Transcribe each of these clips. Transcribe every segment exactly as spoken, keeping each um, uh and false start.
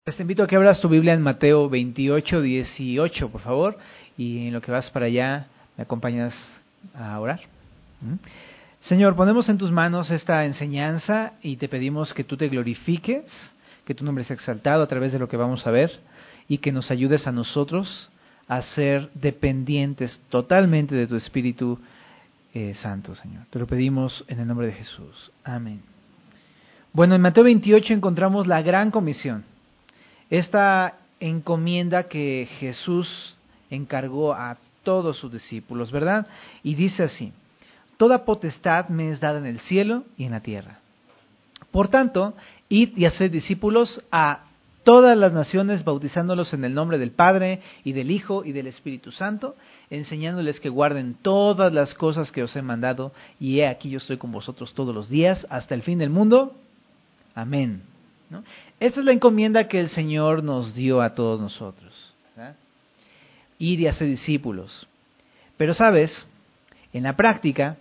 Pues te invito a que abras tu Biblia en Mateo veintiocho, dieciocho, por favor, y en lo que vas para allá, me acompañas a orar. ¿Mm? Señor, ponemos en tus manos esta enseñanza y te pedimos que tú te glorifiques, que tu nombre sea exaltado a través de lo que vamos a ver y que nos ayudes a nosotros a ser dependientes totalmente de tu Espíritu eh, Santo, Señor. Te lo pedimos en el nombre de Jesús. Amén. Bueno, en Mateo veintiocho encontramos la gran comisión. Esta encomienda que Jesús encargó a todos sus discípulos, ¿verdad? Y dice así: toda potestad me es dada en el cielo y en la tierra. Por tanto, id y haced discípulos a todas las naciones, bautizándolos en el nombre del Padre y del Hijo y del Espíritu Santo, enseñándoles que guarden todas las cosas que os he mandado, y he aquí yo estoy con vosotros todos los días hasta el fin del mundo. Amén. ¿No? Esta es la encomienda que el Señor nos dio a todos nosotros, ¿verdad? Ir y hacer discípulos. Pero sabes, en la práctica,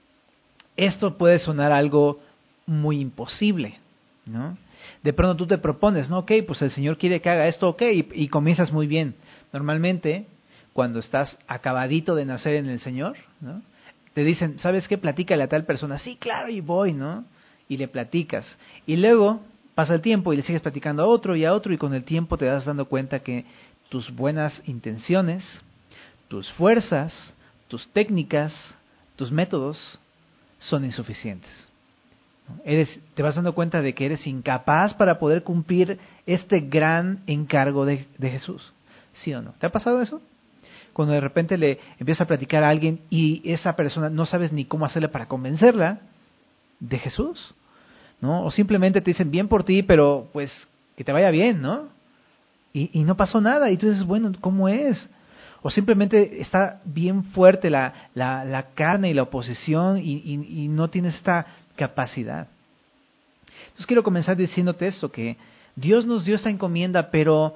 esto puede sonar algo muy imposible, ¿no? De pronto tú te propones, ¿no? Ok, pues el Señor quiere que haga esto, ok, y, y comienzas muy bien. Normalmente, cuando estás acabadito de nacer en el Señor, ¿no? Te dicen, ¿sabes qué? Platícale a tal persona. Sí, claro, y voy, ¿no? Y le platicas. Y luego pasa el tiempo y le sigues platicando a otro y a otro, y con el tiempo te das dando cuenta que tus buenas intenciones, tus fuerzas, tus técnicas, tus métodos son insuficientes. Eres, te vas dando cuenta de que eres incapaz para poder cumplir este gran encargo de, de Jesús. ¿Sí o no? ¿Te ha pasado eso? Cuando de repente le empiezas a platicar a alguien y esa persona no sabes ni cómo hacerle para convencerla de Jesús, ¿no? O simplemente te dicen bien por ti, pero pues que te vaya bien, ¿no? Y, y no pasó nada, y tú dices, bueno, ¿cómo es? O simplemente está bien fuerte la, la, la carne y la oposición y, y, y no tienes esta capacidad. Entonces quiero comenzar diciéndote esto, que Dios nos dio esta encomienda, pero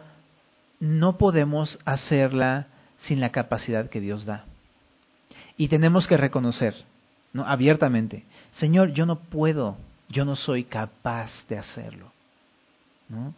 no podemos hacerla sin la capacidad que Dios da. Y tenemos que reconocer, ¿no? Abiertamente, Señor, yo no puedo, yo no soy capaz de hacerlo, ¿no?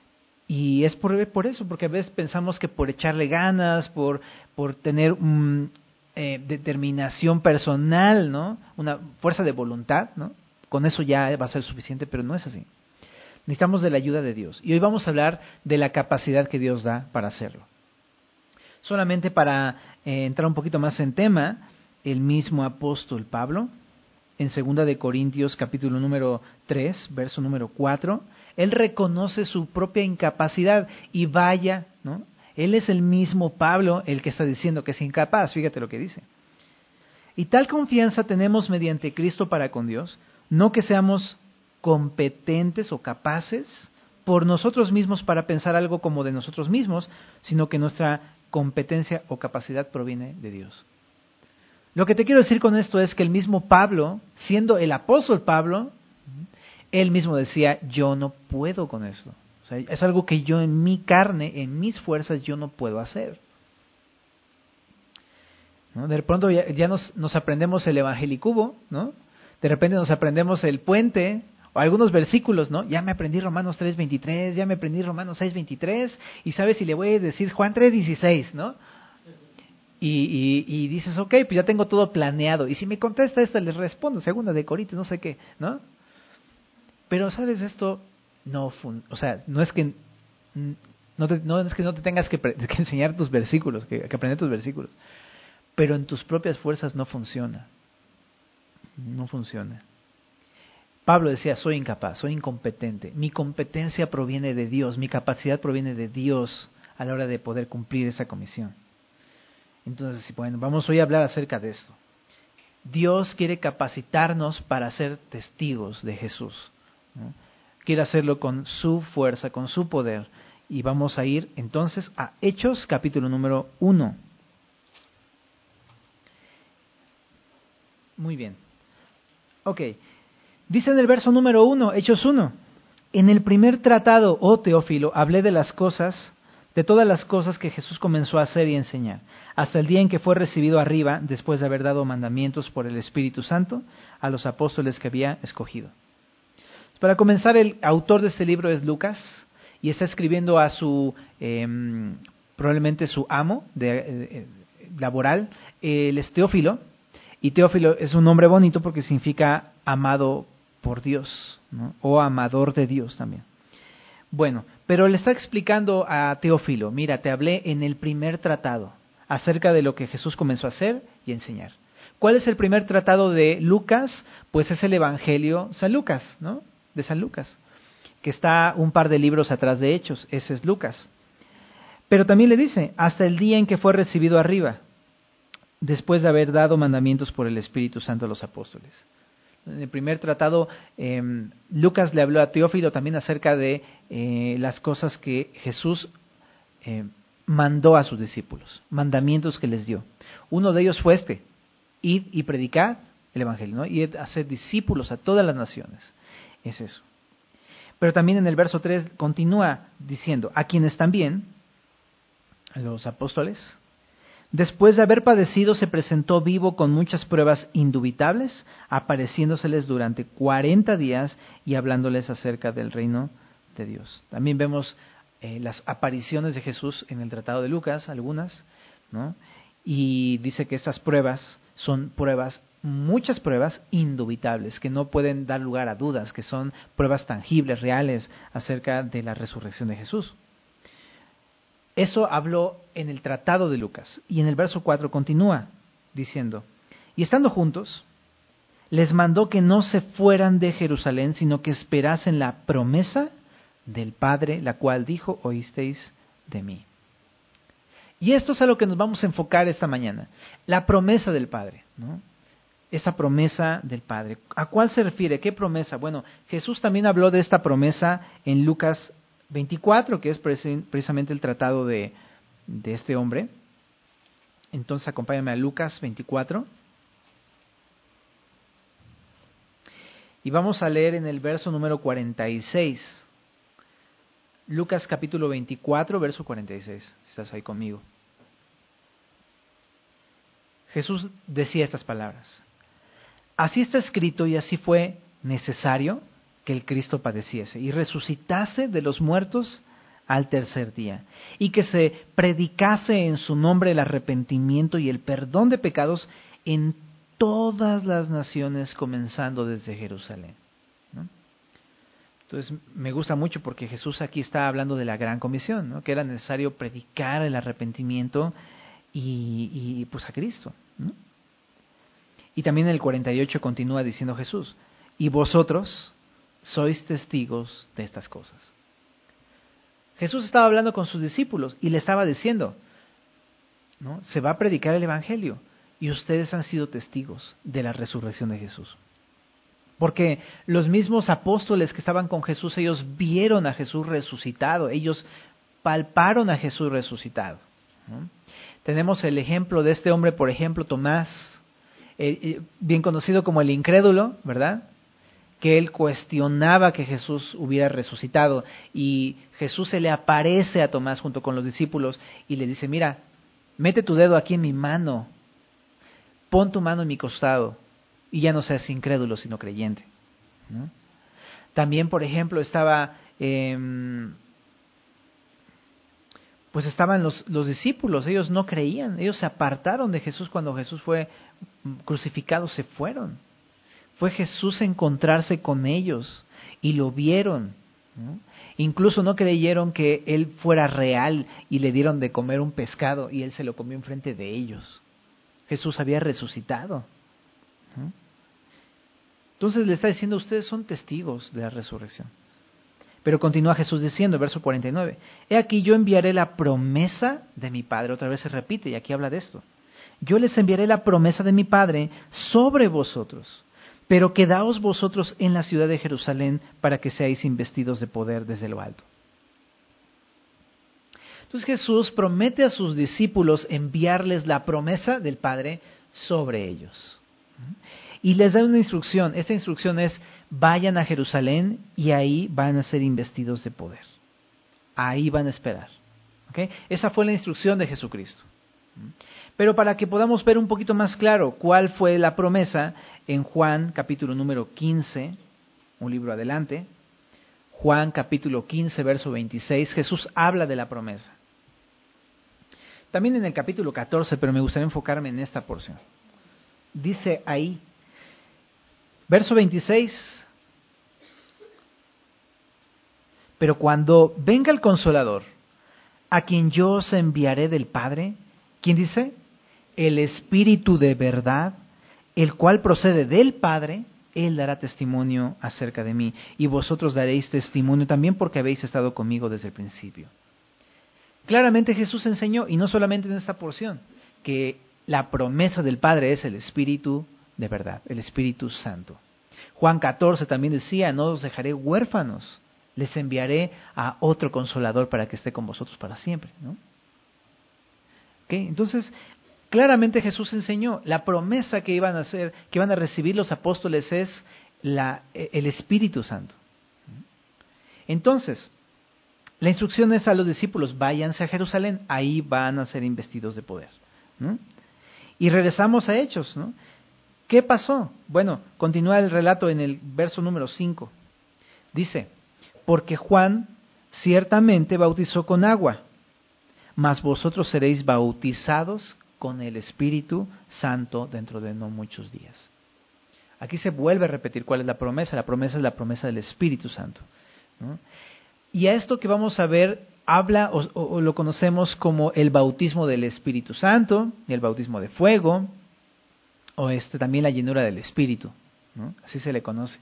Y es por, por eso, porque a veces pensamos que por echarle ganas, por, por tener um, eh, determinación personal, ¿no? Una fuerza de voluntad, ¿no? Con eso ya va a ser suficiente, pero no es así. Necesitamos de la ayuda de Dios. Y hoy vamos a hablar de la capacidad que Dios da para hacerlo. Solamente para eh, entrar un poquito más en tema, el mismo apóstol Pablo, en segunda de Corintios capítulo número tres, verso número cuatro, él reconoce su propia incapacidad y vaya, ¿no? Él es el mismo Pablo el que está diciendo que es incapaz, fíjate lo que dice. Y tal confianza tenemos mediante Cristo para con Dios, no que seamos competentes o capaces por nosotros mismos para pensar algo como de nosotros mismos, sino que nuestra competencia o capacidad proviene de Dios. Lo que te quiero decir con esto es que el mismo Pablo, siendo el apóstol Pablo, él mismo decía, yo no puedo con esto. O sea, es algo que yo en mi carne, en mis fuerzas, yo no puedo hacer. ¿No? De pronto ya, ya nos, nos aprendemos el evangelicubo, ¿no? De repente nos aprendemos el puente, o algunos versículos, ¿no? Ya me aprendí Romanos tres veintitrés, ya me aprendí Romanos seis veintitrés, y sabes si le voy a decir Juan tres dieciséis, ¿no? Y, y, y dices, ok, pues ya tengo todo planeado. Y si me contesta esta, les respondo, segunda de Corintios, no sé qué, ¿no? Pero, ¿sabes? Esto no fun- o sea, no es que no, te, no es que no te tengas que, pre- que enseñar tus versículos, que, que aprender tus versículos. Pero en tus propias fuerzas no funciona. No funciona. Pablo decía, soy incapaz, soy incompetente. Mi competencia proviene de Dios, mi capacidad proviene de Dios a la hora de poder cumplir esa comisión. Entonces, bueno, vamos hoy a hablar acerca de esto. Dios quiere capacitarnos para ser testigos de Jesús, ¿no? Quiere hacerlo con su fuerza, con su poder. Y vamos a ir entonces a Hechos, capítulo número uno. Muy bien. Ok. Dice en el verso número uno, Hechos uno. En el primer tratado, oh Teófilo, hablé de las cosas, de todas las cosas que Jesús comenzó a hacer y enseñar, hasta el día en que fue recibido arriba, después de haber dado mandamientos por el Espíritu Santo a los apóstoles que había escogido. Para comenzar, el autor de este libro es Lucas, y está escribiendo a su, eh, probablemente su amo de, eh, laboral, él es Teófilo, y Teófilo es un nombre bonito porque significa amado por Dios, ¿no? O amador de Dios también. Bueno, pero le está explicando a Teófilo, mira, te hablé en el primer tratado acerca de lo que Jesús comenzó a hacer y enseñar. ¿Cuál es el primer tratado de Lucas? Pues es el Evangelio San Lucas, ¿no? De San Lucas, que está un par de libros atrás de Hechos, ese es Lucas. Pero también le dice, hasta el día en que fue recibido arriba, después de haber dado mandamientos por el Espíritu Santo a los apóstoles. En el primer tratado, eh, Lucas le habló a Teófilo también acerca de eh, las cosas que Jesús eh, mandó a sus discípulos, mandamientos que les dio. Uno de ellos fue este, id y predicar el Evangelio, ¿no? Y hacer discípulos a todas las naciones. Es eso. Pero también en el verso tres continúa diciendo, a quienes también, a los apóstoles, después de haber padecido, se presentó vivo con muchas pruebas indubitables, apareciéndoseles durante cuarenta días y hablándoles acerca del reino de Dios. También vemos eh, las apariciones de Jesús en el Tratado de Lucas, algunas, ¿no? Y dice que estas pruebas son pruebas, muchas pruebas indubitables, que no pueden dar lugar a dudas, que son pruebas tangibles, reales, acerca de la resurrección de Jesús. Eso habló en el Tratado de Lucas. Y en el verso cuatro continúa diciendo, y estando juntos, les mandó que no se fueran de Jerusalén, sino que esperasen la promesa del Padre, la cual dijo, oísteis de mí. Y esto es a lo que nos vamos a enfocar esta mañana, la promesa del Padre, ¿no? Esa promesa del Padre. ¿A cuál se refiere? ¿Qué promesa? Bueno, Jesús también habló de esta promesa en Lucas veinticuatro, que es precisamente el tratado de, de este hombre. Entonces acompáñame a Lucas veinticuatro. Y vamos a leer en el verso número cuarenta y seis. Lucas capítulo veinticuatro, verso cuarenta y seis. Si estás ahí conmigo. Jesús decía estas palabras. Así está escrito y así fue necesario que el Cristo padeciese y resucitase de los muertos al tercer día, y que se predicase en su nombre el arrepentimiento y el perdón de pecados en todas las naciones, comenzando desde Jerusalén, ¿no? Entonces me gusta mucho porque Jesús aquí está hablando de la gran comisión, ¿no? Que era necesario predicar el arrepentimiento y, y pues a Cristo, ¿no? Y también en el cuarenta y ocho continúa diciendo Jesús, y vosotros sois testigos de estas cosas. Jesús estaba hablando con sus discípulos y le estaba diciendo, ¿no? Se va a predicar el Evangelio y ustedes han sido testigos de la resurrección de Jesús. Porque los mismos apóstoles que estaban con Jesús, ellos vieron a Jesús resucitado, ellos palparon a Jesús resucitado, ¿no? Tenemos el ejemplo de este hombre, por ejemplo, Tomás, eh, bien conocido como el incrédulo, ¿verdad? Que él cuestionaba que Jesús hubiera resucitado, y Jesús se le aparece a Tomás junto con los discípulos y le dice, mira, mete tu dedo aquí en mi mano, pon tu mano en mi costado, y ya no seas incrédulo sino creyente, ¿no? También, por ejemplo, estaba eh, pues estaban los, los discípulos, ellos no creían, ellos se apartaron de Jesús cuando Jesús fue crucificado, se fueron. Fue Jesús a encontrarse con ellos y lo vieron, ¿no? Incluso no creyeron que Él fuera real y le dieron de comer un pescado y Él se lo comió enfrente de ellos. Jesús había resucitado, ¿no? Entonces le está diciendo, ustedes son testigos de la resurrección. Pero continúa Jesús diciendo, verso cuarenta y nueve, he aquí yo enviaré la promesa de mi Padre. Otra vez se repite y aquí habla de esto. Yo les enviaré la promesa de mi Padre sobre vosotros. Pero quedaos vosotros en la ciudad de Jerusalén para que seáis investidos de poder desde lo alto. Entonces Jesús promete a sus discípulos enviarles la promesa del Padre sobre ellos. Y les da una instrucción. Esta instrucción es, vayan a Jerusalén y ahí van a ser investidos de poder. Ahí van a esperar. ¿Okay? Esa fue la instrucción de Jesucristo. Pero para que podamos ver un poquito más claro cuál fue la promesa, en Juan capítulo número quince, un libro adelante, Juan capítulo quince, verso veintiséis, Jesús habla de la promesa. También en el capítulo catorce, pero me gustaría enfocarme en esta porción. Dice ahí, verso veintiséis, pero cuando venga el Consolador, a quien yo os enviaré del Padre, ¿quién dice? El Espíritu de verdad, el cual procede del Padre, Él dará testimonio acerca de mí, y vosotros daréis testimonio también porque habéis estado conmigo desde el principio. Claramente Jesús enseñó, y no solamente en esta porción, que la promesa del Padre es el Espíritu de verdad, el Espíritu Santo. Juan catorce también decía, no os dejaré huérfanos, les enviaré a otro Consolador para que esté con vosotros para siempre, ¿no? ¿Okay? Entonces, claramente Jesús enseñó, la promesa que iban a hacer, que iban a recibir los apóstoles es la, el Espíritu Santo. Entonces, la instrucción es a los discípulos, váyanse a Jerusalén, ahí van a ser investidos de poder, ¿no? Y regresamos a Hechos, ¿no? ¿Qué pasó? Bueno, continúa el relato en el verso número cinco. Dice, porque Juan ciertamente bautizó con agua, mas vosotros seréis bautizados con el Espíritu Santo dentro de no muchos días. Aquí se vuelve a repetir cuál es la promesa. La promesa es la promesa del Espíritu Santo, ¿no? Y a esto que vamos a ver, habla o, o, o lo conocemos como el bautismo del Espíritu Santo, el bautismo de fuego, o este también la llenura del Espíritu, ¿no? Así se le conoce.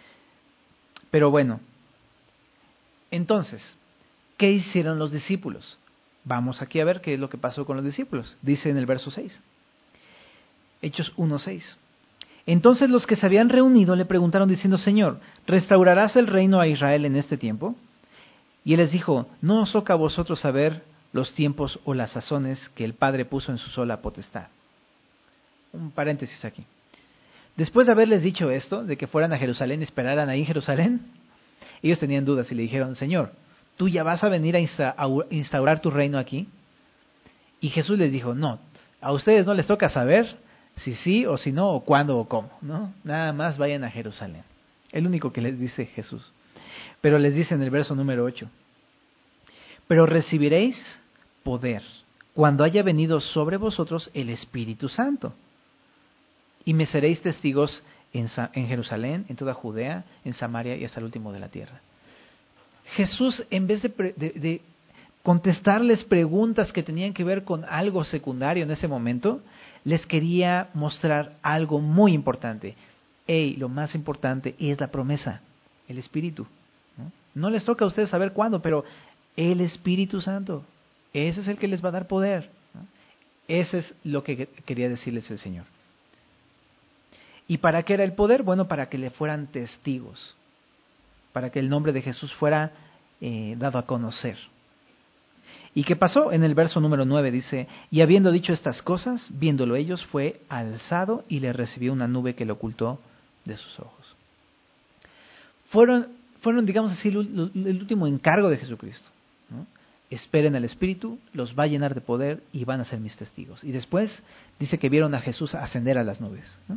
Pero bueno, entonces, ¿qué hicieron los discípulos? Vamos aquí a ver qué es lo que pasó con los discípulos. Dice en el verso seis. Hechos uno seis. Entonces los que se habían reunido le preguntaron diciendo, Señor, ¿restaurarás el reino a Israel en este tiempo? Y él les dijo, no os toca a vosotros saber los tiempos o las sazones que el Padre puso en su sola potestad. Un paréntesis aquí. Después de haberles dicho esto, de que fueran a Jerusalén y esperaran ahí en Jerusalén, ellos tenían dudas y le dijeron, Señor, ¿tú ya vas a venir a instaurar tu reino aquí? Y Jesús les dijo, no, a ustedes no les toca saber si sí o si no, o cuándo o cómo, ¿no? Nada más vayan a Jerusalén. El único que les dice Jesús. Pero les dice en el verso número ocho, pero recibiréis poder cuando haya venido sobre vosotros el Espíritu Santo. Y me seréis testigos en, en Jerusalén, en toda Judea, en Samaria y hasta el último de la tierra. Jesús, en vez de, de, de contestarles preguntas que tenían que ver con algo secundario en ese momento, les quería mostrar algo muy importante. Hey, lo más importante es la promesa, el Espíritu. ¿No? No les toca a ustedes saber cuándo, pero el Espíritu Santo, ese es el que les va a dar poder, ¿no? Ese es lo que quería decirles el Señor. ¿Y para qué era el poder? Bueno, para que le fueran testigos, para que el nombre de Jesús fuera eh, dado a conocer. ¿Y qué pasó? En el verso número nueve dice, y habiendo dicho estas cosas, viéndolo ellos, fue alzado y le recibió una nube que le ocultó de sus ojos. Fueron, fueron digamos así, el, el último encargo de Jesucristo, ¿no? Esperen al Espíritu, los va a llenar de poder y van a ser mis testigos. Y después dice que vieron a Jesús ascender a las nubes, ¿no?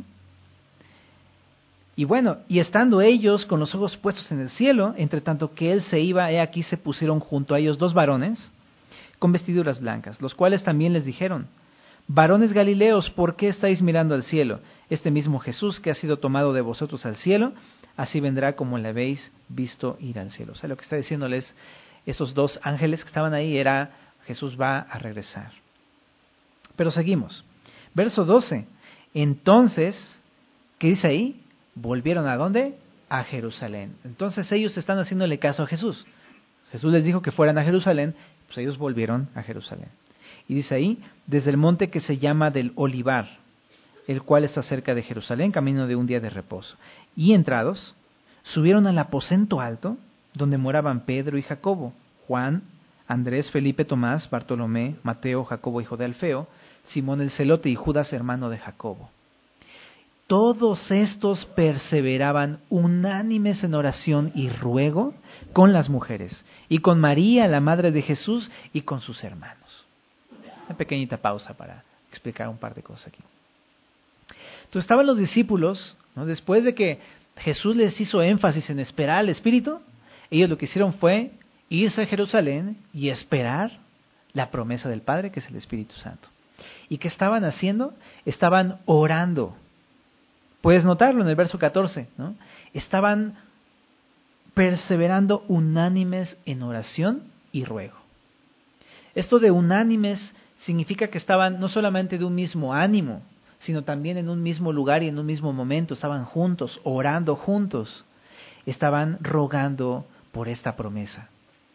Y bueno, y estando ellos con los ojos puestos en el cielo, entre tanto que él se iba, he aquí se pusieron junto a ellos dos varones con vestiduras blancas, los cuales también les dijeron, varones Galileos, ¿por qué estáis mirando al cielo? Este mismo Jesús que ha sido tomado de vosotros al cielo, así vendrá como le habéis visto ir al cielo. O sea, lo que está diciéndoles esos dos ángeles que estaban ahí era, Jesús va a regresar. Pero seguimos. Verso doce. Entonces, ¿qué dice ahí? ¿Volvieron a dónde? A Jerusalén. Entonces ellos están haciéndole caso a Jesús. Jesús les dijo que fueran a Jerusalén, pues ellos volvieron a Jerusalén. Y dice ahí, desde el monte que se llama del Olivar, el cual está cerca de Jerusalén, camino de un día de reposo. Y entrados, subieron al aposento alto, donde moraban Pedro y Jacobo, Juan, Andrés, Felipe, Tomás, Bartolomé, Mateo, Jacobo, hijo de Alfeo, Simón el celote y Judas, hermano de Jacobo. Todos estos perseveraban unánimes en oración y ruego con las mujeres, y con María, la madre de Jesús, y con sus hermanos. Una pequeñita pausa para explicar un par de cosas aquí. Entonces estaban los discípulos, ¿no? Después de que Jesús les hizo énfasis en esperar al Espíritu, Ellos lo que hicieron fue irse a Jerusalén y esperar la promesa del Padre, que es el Espíritu Santo. ¿Y qué estaban haciendo? Estaban orando. Puedes notarlo en el verso catorce, ¿no? Estaban perseverando unánimes en oración y ruego. Esto de unánimes significa que estaban no solamente de un mismo ánimo, sino también en un mismo lugar y en un mismo momento. Estaban juntos, orando juntos. Estaban rogando por esta promesa.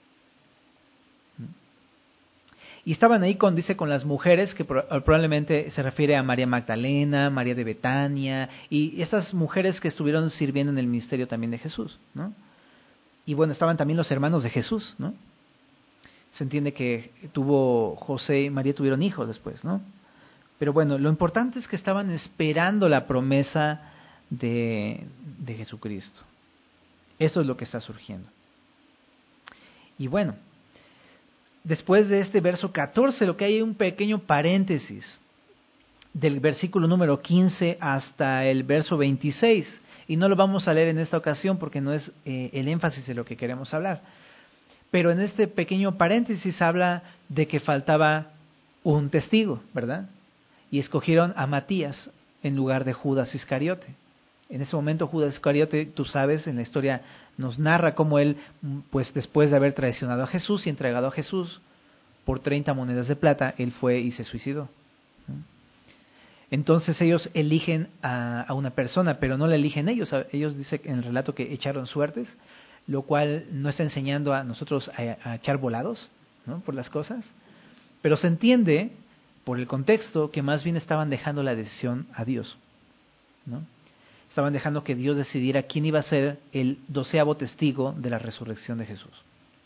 Y estaban ahí con, dice, con las mujeres, que probablemente se refiere a María Magdalena, María de Betania, y esas mujeres que estuvieron sirviendo en el ministerio también de Jesús, ¿no? Y bueno, estaban también los hermanos de Jesús, ¿no? Se entiende que tuvo José y María tuvieron hijos después, ¿no? Pero bueno, lo importante es que estaban esperando la promesa de, de Jesucristo. Eso es lo que está surgiendo. Y bueno, después de este verso catorce, lo que hay es un pequeño paréntesis del versículo número quince hasta el verso veintiséis. Y no lo vamos a leer en esta ocasión porque no es eh, el énfasis de lo que queremos hablar. Pero en este pequeño paréntesis habla de que faltaba un testigo, ¿verdad? Y escogieron a Matías en lugar de Judas Iscariote. En ese momento Judas Iscariote, tú sabes, en la historia nos narra cómo él, pues después de haber traicionado a Jesús y entregado a Jesús por treinta monedas de plata, él fue y se suicidó. Entonces ellos eligen a, a una persona, pero no la eligen ellos. Ellos dicen en el relato que echaron suertes, lo cual no está enseñando a nosotros a, a echar volados, ¿no?, por las cosas. Pero se entiende por el contexto que más bien estaban dejando la decisión a Dios, ¿no? Estaban dejando que Dios decidiera quién iba a ser el doceavo testigo de la resurrección de Jesús.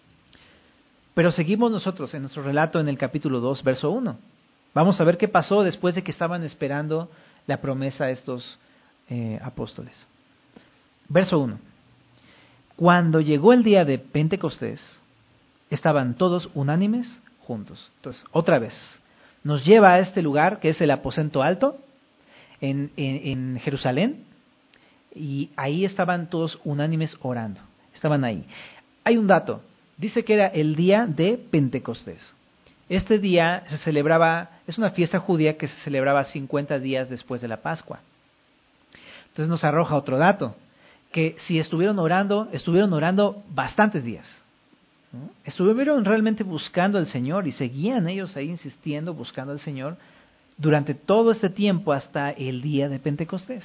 Pero seguimos nosotros en nuestro relato en el capítulo dos, verso uno. Vamos a ver qué pasó después de que estaban esperando la promesa a estos eh, apóstoles. Verso uno. Cuando llegó el día de Pentecostés, estaban todos unánimes juntos. Entonces, otra vez, nos lleva a este lugar que es el aposento alto en, en, en Jerusalén. Y ahí estaban todos unánimes orando. Estaban ahí. Hay un dato. Dice que era el día de Pentecostés. Este día se celebraba, es una fiesta judía que se celebraba cincuenta días después de la Pascua. Entonces nos arroja otro dato, que si estuvieron orando, estuvieron orando bastantes días, ¿no? Estuvieron realmente buscando al Señor y seguían ellos ahí insistiendo, buscando al Señor durante todo este tiempo hasta el día de Pentecostés.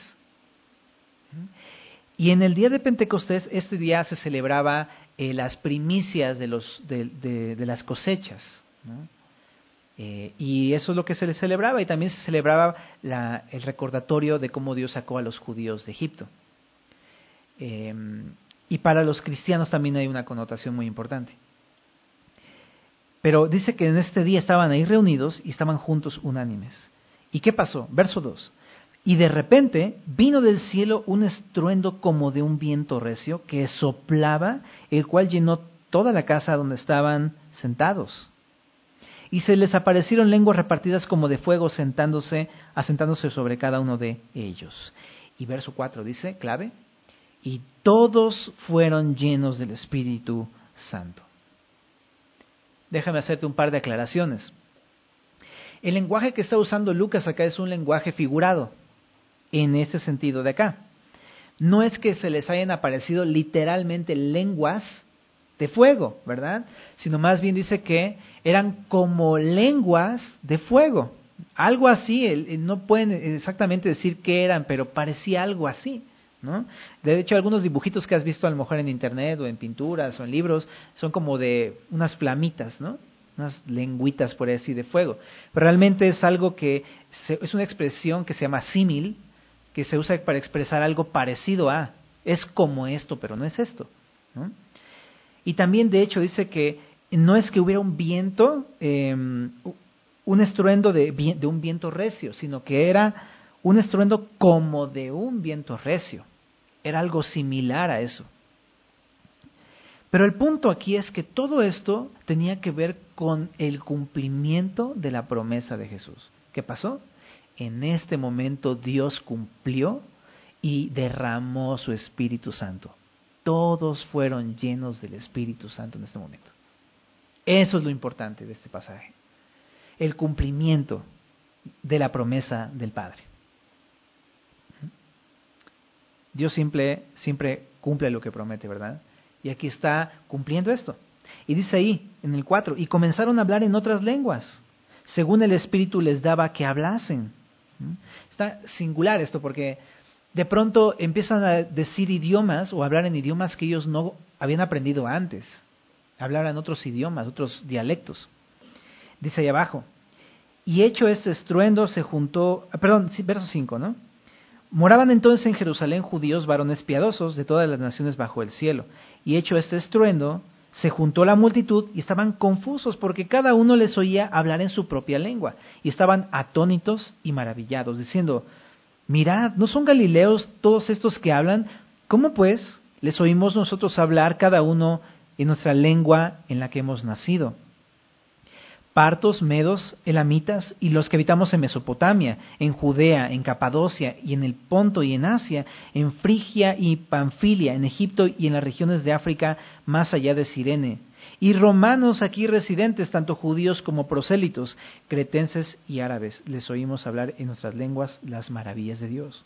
Y en el día de Pentecostés, este día se celebraba eh, las primicias de, los, de, de, de las cosechas, ¿no? Eh, y eso es lo que se les celebraba, y también se celebraba la, el recordatorio de cómo Dios sacó a los judíos de Egipto. Eh, y para los cristianos también hay una connotación muy importante. Pero dice que en este día estaban ahí reunidos y estaban juntos unánimes. ¿Y qué pasó? Verso dos. Y de repente vino del cielo un estruendo como de un viento recio que soplaba, el cual llenó toda la casa donde estaban sentados. Y se les aparecieron lenguas repartidas como de fuego sentándose, asentándose sobre cada uno de ellos. Y verso cuatro dice, clave, y todos fueron llenos del Espíritu Santo. Déjame hacerte un par de aclaraciones. El lenguaje que está usando Lucas acá es un lenguaje figurado. En este sentido de acá. No es que se les hayan aparecido literalmente lenguas de fuego, ¿verdad? Sino más bien dice que eran como lenguas de fuego. Algo así, no pueden exactamente decir qué eran, pero parecía algo así, ¿no? De hecho, algunos dibujitos que has visto a lo mejor en internet o en pinturas o en libros son como de unas flamitas, ¿no? Unas lengüitas por así de fuego. Pero realmente es algo que se, es una expresión que se llama símil, que se usa para expresar algo parecido a, es como esto, pero no es esto, ¿no? Y también, de hecho, dice que no es que hubiera un viento, eh, un estruendo de, de un viento recio, sino que era un estruendo como de un viento recio. Era algo similar a eso. Pero el punto aquí es que todo esto tenía que ver con el cumplimiento de la promesa de Jesús. ¿Qué pasó? En este momento Dios cumplió y derramó su Espíritu Santo. todos fueron llenos del Espíritu Santo en este momento. Eso es lo importante de este pasaje. El cumplimiento de la promesa del Padre. Dios siempre, siempre cumple lo que promete, ¿verdad? Y aquí está cumpliendo esto. Y dice ahí, en el cuatro, y comenzaron a hablar en otras lenguas, según el Espíritu les daba que hablasen. Está singular esto, porque de pronto empiezan a decir idiomas o hablar en idiomas que ellos no habían aprendido antes. Hablar en otros idiomas, otros dialectos. Dice ahí abajo, y hecho este estruendo se juntó, perdón, verso cinco, ¿no? Moraban entonces en Jerusalén judíos varones piadosos de todas las naciones bajo el cielo. Y hecho este estruendo, se juntó la multitud y estaban confusos porque cada uno les oía hablar en su propia lengua. Y estaban atónitos y maravillados, diciendo, mirad, ¿no son galileos todos estos que hablan? ¿Cómo pues les oímos nosotros hablar cada uno en nuestra lengua en la que hemos nacido? Partos, medos, elamitas y los que habitamos en Mesopotamia, en Judea, en Capadocia y en el Ponto y en Asia, en Frigia y Panfilia, en Egipto y en las regiones de África más allá de Cirene. Y romanos aquí residentes, tanto judíos como prosélitos, cretenses y árabes, les oímos hablar en nuestras lenguas las maravillas de Dios.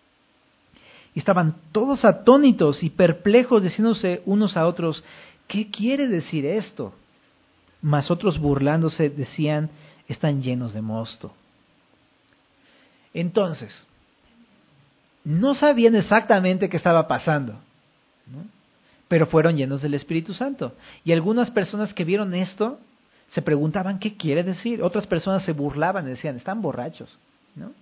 Y estaban todos atónitos y perplejos, diciéndose unos a otros, ¿qué quiere decir esto? Mas otros burlándose decían, están llenos de mosto. Entonces, no sabían exactamente qué estaba pasando, ¿no? Pero fueron llenos del Espíritu Santo. Y algunas personas que vieron esto se preguntaban, ¿qué quiere decir? Otras personas se burlaban y decían, están borrachos, ¿no?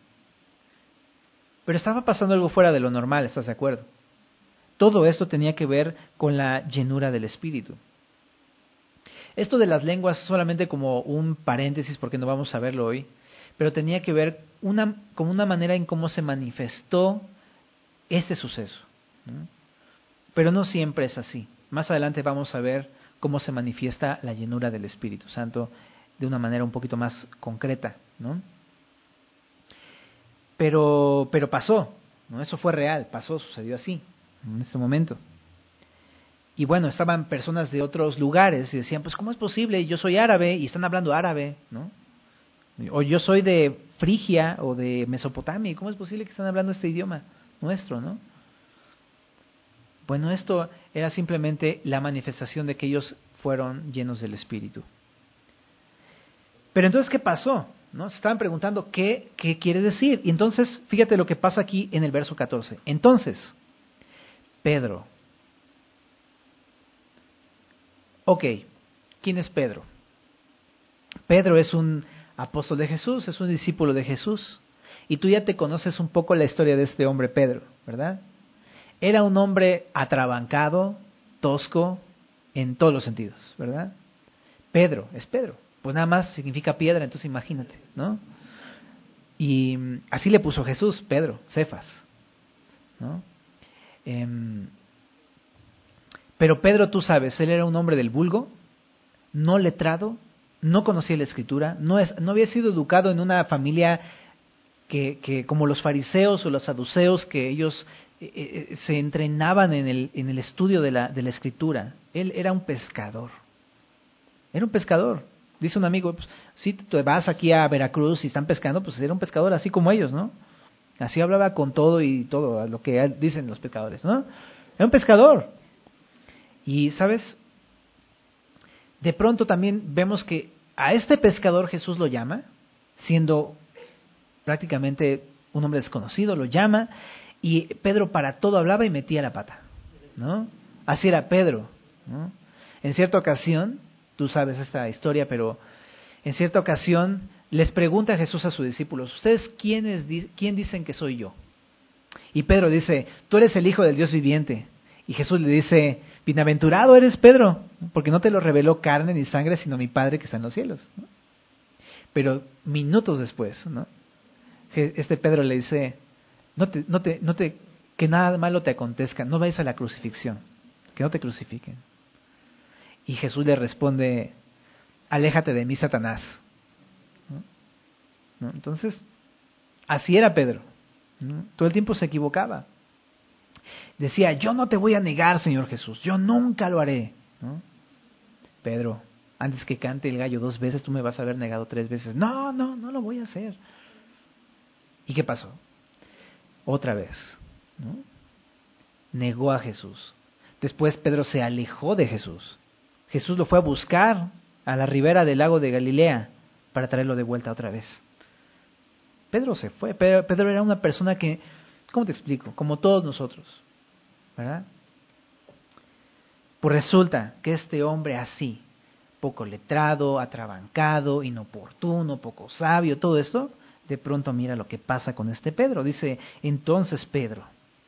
Pero estaba pasando algo fuera de lo normal, ¿estás de acuerdo? Todo esto tenía que ver con la llenura del Espíritu. Esto de las lenguas solamente como un paréntesis porque no vamos a verlo hoy, pero tenía que ver una, con una manera en cómo se manifestó este suceso, ¿no? Pero no siempre es así. Más adelante vamos a ver cómo se manifiesta la llenura del Espíritu Santo de una manera un poquito más concreta, ¿no? Pero, pero pasó, ¿no? Eso fue real, pasó, sucedió así, en este momento. Y bueno, estaban personas de otros lugares y decían, pues ¿cómo es posible? Yo soy árabe y están hablando árabe, ¿no? O yo soy de Frigia o de Mesopotamia, ¿cómo es posible que están hablando este idioma nuestro, no? Bueno, esto era simplemente la manifestación de que ellos fueron llenos del Espíritu. Pero entonces, ¿qué pasó? ¿No? Se estaban preguntando, ¿qué, qué quiere decir? Y entonces, fíjate lo que pasa aquí en el verso catorce. Entonces, Pedro. Ok, ¿quién es Pedro? Pedro es un apóstol de Jesús, es un discípulo de Jesús. Y tú ya te conoces un poco la historia de este hombre Pedro, ¿verdad? Era un hombre atrabancado, tosco, en todos los sentidos, ¿verdad? Pedro, es Pedro. Pues nada más significa piedra, entonces imagínate, ¿no? Y así le puso Jesús, Pedro, Cefas, ¿no? Eh, pero Pedro, tú sabes, él era un hombre del vulgo, no letrado, no conocía la Escritura, no, es, no había sido educado en una familia que, que como los fariseos o los saduceos, que ellos eh, eh, se entrenaban en el, en el estudio de la, de la Escritura. Él era un pescador, era un pescador. Dice un amigo, pues, si tú vas aquí a Veracruz y están pescando, pues era un pescador así como ellos, ¿no? Así hablaba con todo y todo, lo que dicen los pescadores, ¿no? Era un pescador. Y, ¿sabes? De pronto también vemos que a este pescador Jesús lo llama, siendo prácticamente un hombre desconocido, lo llama, y Pedro para todo hablaba y metía la pata, ¿no? Así era Pedro, ¿no? En cierta ocasión, tú sabes esta historia, pero en cierta ocasión les pregunta Jesús a sus discípulos, ¿ustedes quiénes, quién dicen que soy yo? Y Pedro dice, tú eres el Hijo del Dios viviente. Y Jesús le dice, bienaventurado eres Pedro, porque no te lo reveló carne ni sangre, sino mi Padre que está en los cielos, ¿no? Pero minutos después, ¿no? Este Pedro le dice, no te, no te, no te, que nada malo te acontezca, no vayas a la crucifixión, que no te crucifiquen. Y Jesús le responde, aléjate de mí, Satanás, ¿no? ¿No? Entonces, así era Pedro, ¿no? Todo el tiempo se equivocaba. Decía, yo no te voy a negar, Señor Jesús, yo nunca lo haré, ¿no? Pedro, antes que cante el gallo dos veces, tú me vas a haber negado tres veces. No, no, no lo voy a hacer. ¿Y qué pasó? Otra vez, ¿no? Negó a Jesús. Después Pedro se alejó de Jesús. Jesús lo fue a buscar a la ribera del lago de Galilea para traerlo de vuelta otra vez. Pedro se fue. Pedro, Pedro era una persona que, ¿cómo te explico? Como todos nosotros, ¿verdad? Pues resulta que este hombre así, poco letrado, atrabancado, inoportuno, poco sabio, todo esto, de pronto mira lo que pasa con este Pedro. Dice, entonces Pedro,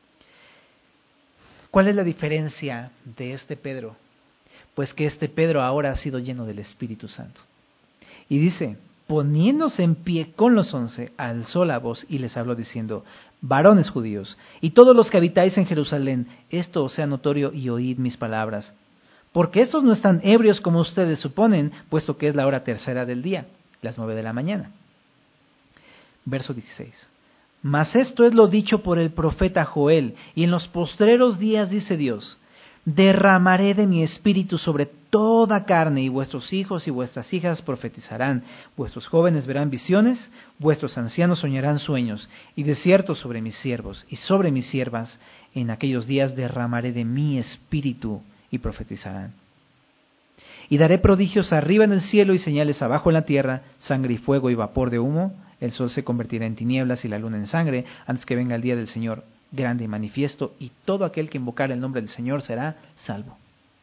¿cuál es la diferencia de este Pedro? Pues que este Pedro ahora ha sido lleno del Espíritu Santo. Y dice, poniéndose en pie con los once, alzó la voz y les habló diciendo, varones judíos, y todos los que habitáis en Jerusalén, esto os sea notorio y oíd mis palabras. Porque estos no están ebrios como ustedes suponen, puesto que es la hora tercera del día, las nueve de la mañana. Verso dieciséis. Mas esto es lo dicho por el profeta Joel, y en los postreros días dice Dios, derramaré de mi espíritu sobre toda carne, y vuestros hijos y vuestras hijas profetizarán, vuestros jóvenes verán visiones, vuestros ancianos soñarán sueños, y de cierto sobre mis siervos y sobre mis siervas en aquellos días derramaré de mi espíritu y profetizarán. Y daré prodigios arriba en el cielo y señales abajo en la tierra, sangre y fuego y vapor de humo. El sol se convertirá en tinieblas y la luna en sangre, antes que venga el día del Señor grande y manifiesto, y todo aquel que invocar el nombre del Señor será salvo.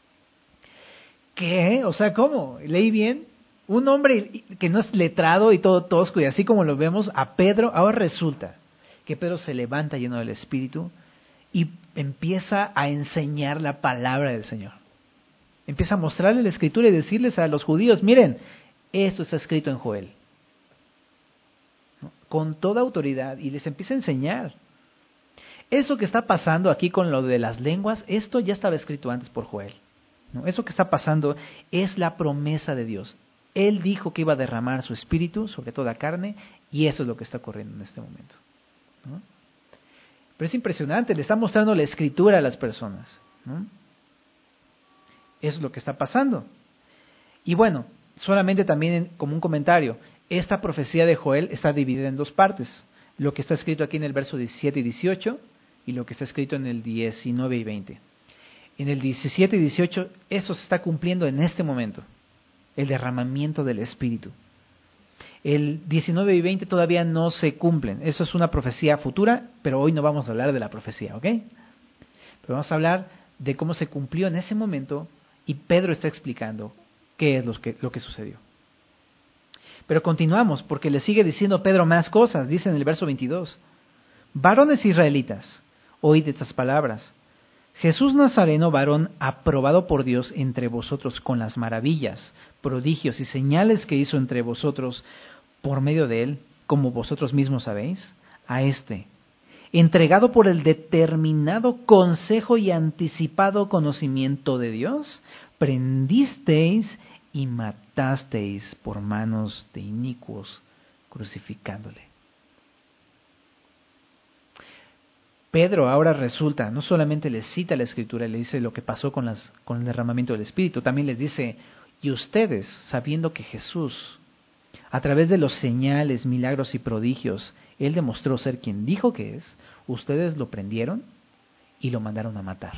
¿Qué? O sea, ¿cómo? ¿Leí bien? Un hombre que no es letrado y todo tosco, y así como lo vemos a Pedro, ahora resulta que Pedro se levanta lleno del Espíritu y empieza a enseñar la palabra del Señor. Empieza a mostrarle la Escritura y decirles a los judíos, miren, esto está escrito en Joel. ¿No? Con toda autoridad, y les empieza a enseñar. Eso que está pasando aquí con lo de las lenguas, esto ya estaba escrito antes por Joel, ¿no? Eso que está pasando es la promesa de Dios. Él dijo que iba a derramar su espíritu sobre toda carne, y eso es lo que está ocurriendo en este momento, ¿no? Pero es impresionante, le está mostrando la Escritura a las personas, ¿no? Eso es lo que está pasando. Y bueno, solamente también como un comentario, esta profecía de Joel está dividida en dos partes. Lo que está escrito aquí en el verso diecisiete y dieciocho, y lo que está escrito en el diecinueve y veinte. En el diecisiete y dieciocho, eso se está cumpliendo en este momento, el derramamiento del Espíritu. El diecinueve y veinte todavía no se cumplen, eso es una profecía futura, pero hoy no vamos a hablar de la profecía, ¿ok? Pero vamos a hablar de cómo se cumplió en ese momento, y Pedro está explicando qué es lo que, lo que sucedió. Pero continuamos, porque le sigue diciendo Pedro más cosas, dice en el verso veintidós, varones israelitas, oíd estas palabras. Jesús Nazareno, varón aprobado por Dios entre vosotros con las maravillas, prodigios y señales que hizo entre vosotros por medio de él, como vosotros mismos sabéis, a este, entregado por el determinado consejo y anticipado conocimiento de Dios, prendisteis y matasteis por manos de inicuos, crucificándole. Pedro ahora resulta, no solamente les cita la Escritura, le dice lo que pasó con, las, con el derramamiento del Espíritu, también les dice, y ustedes, sabiendo que Jesús, a través de los señales, milagros y prodigios, Él demostró ser quien dijo que es, ustedes lo prendieron y lo mandaron a matar.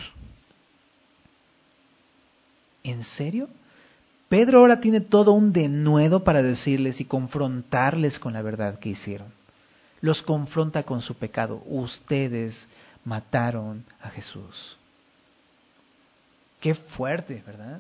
¿En serio? Pedro ahora tiene todo un denuedo para decirles y confrontarles con la verdad que hicieron. Los confronta con su pecado. Ustedes mataron a Jesús. Qué fuerte, ¿verdad?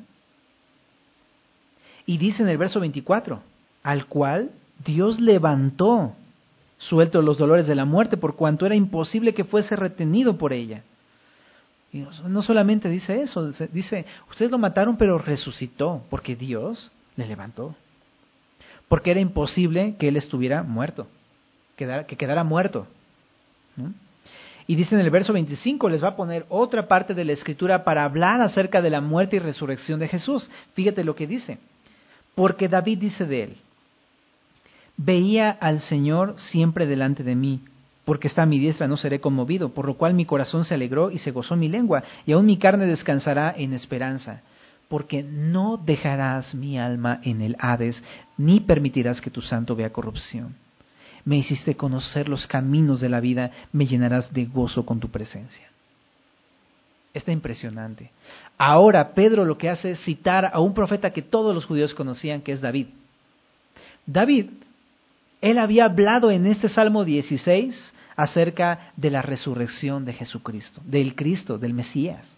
Y dice en el verso veinticuatro, al cual Dios levantó, suelto los dolores de la muerte, por cuanto era imposible que fuese retenido por ella. Y no solamente dice eso, dice, ustedes lo mataron pero resucitó, porque Dios le levantó. Porque era imposible que él estuviera muerto. Quedara, que quedara muerto, ¿no? Y dice en el verso veinticinco, les va a poner otra parte de la Escritura para hablar acerca de la muerte y resurrección de Jesús. Fíjate lo que dice. Porque David dice de él, veía al Señor siempre delante de mí, porque está a mi diestra no seré conmovido, por lo cual mi corazón se alegró y se gozó mi lengua, y aún mi carne descansará en esperanza, porque no dejarás mi alma en el Hades, ni permitirás que tu santo vea corrupción. Me hiciste conocer los caminos de la vida, me llenarás de gozo con tu presencia. Está impresionante. Ahora Pedro lo que hace es citar a un profeta que todos los judíos conocían, que es David. David, él había hablado en este Salmo dieciséis acerca de la resurrección de Jesucristo, del Cristo, del Mesías.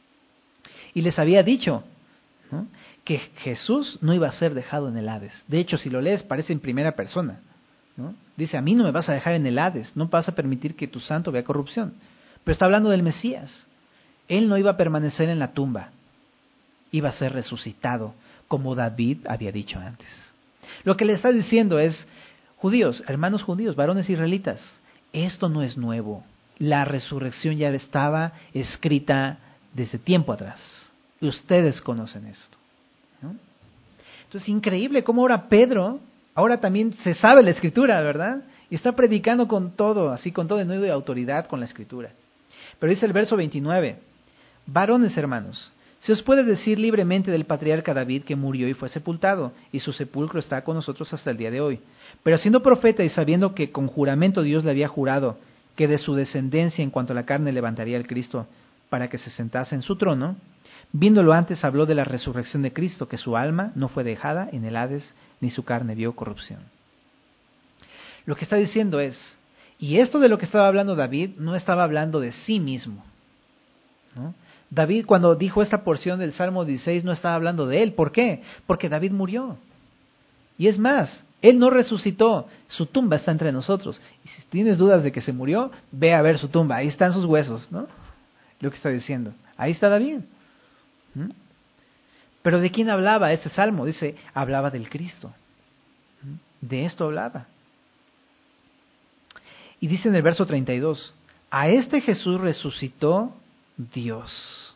Y les había dicho, ¿no?, que Jesús no iba a ser dejado en el Hades. De hecho, si lo lees, parece en primera persona, ¿no? Dice, a mí no me vas a dejar en el Hades, no vas a permitir que tu santo vea corrupción. Pero está hablando del Mesías. Él no iba a permanecer en la tumba, iba a ser resucitado, como David había dicho antes. Lo que le está diciendo es, judíos, hermanos judíos, varones israelitas, esto no es nuevo. La resurrección ya estaba escrita desde tiempo atrás. Y ustedes conocen esto, ¿no? Entonces, increíble cómo ahora Pedro, ahora también se sabe la Escritura, ¿verdad? Y está predicando con todo, así con todo denuedo de autoridad con la Escritura. Pero dice el verso veintinueve, varones hermanos, se os puede decir libremente del patriarca David que murió y fue sepultado, y su sepulcro está con nosotros hasta el día de hoy. Pero siendo profeta y sabiendo que con juramento Dios le había jurado que de su descendencia en cuanto a la carne levantaría el Cristo para que se sentase en su trono, viéndolo antes habló de la resurrección de Cristo, que su alma no fue dejada en el Hades, ni su carne vio corrupción. Lo que está diciendo es, y esto de lo que estaba hablando David, no estaba hablando de sí mismo, ¿no? David, cuando dijo esta porción del Salmo dieciséis, no estaba hablando de él. ¿Por qué? Porque David murió. Y es más, él no resucitó, su tumba está entre nosotros. Y si tienes dudas de que se murió, ve a ver su tumba, ahí están sus huesos, ¿no? Lo que está diciendo. Ahí está David. ¿Mm? Pero ¿de quién hablaba este Salmo? Dice, hablaba del Cristo. ¿Mm? De esto hablaba. Y dice en el verso treinta y dos, a este Jesús resucitó Dios,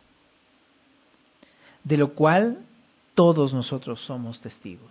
de lo cual todos nosotros somos testigos.